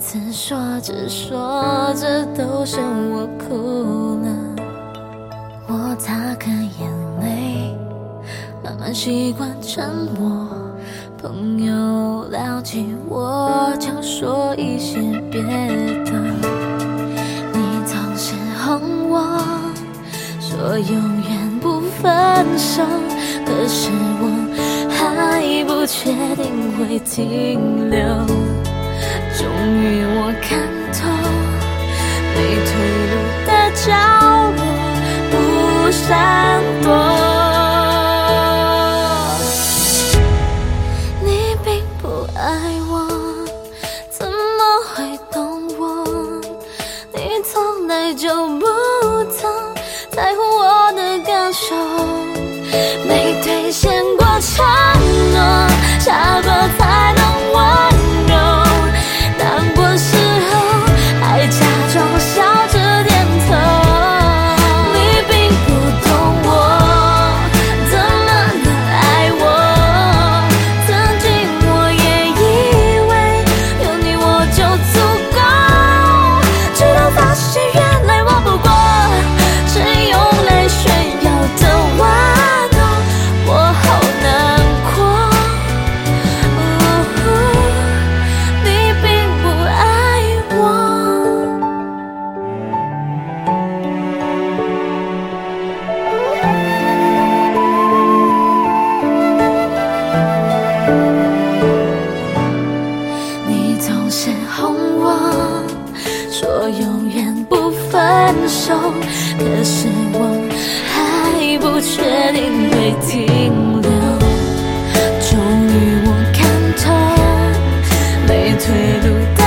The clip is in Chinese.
次说着说着都剩我哭了，我擦干眼泪，慢慢习惯沉默。朋友聊起我就说一些别的，你总是哄我说永远不分手，可是我还不确定会停留。终于我看透，没退路的角落不闪躲。你并不爱我，怎么会懂我？你从来就不曾在乎我的感受，没兑现过承诺，傻过才能温柔。难过时候还假装笑着点头，你并不懂我怎么能爱我。曾经我也以为有你我就足够，直到发现原来我不过是用来炫耀的玩偶，我好难过。你并不爱我。你总是哄我说永远不分手，可是我还不确定会停留。终于我看透，没退路的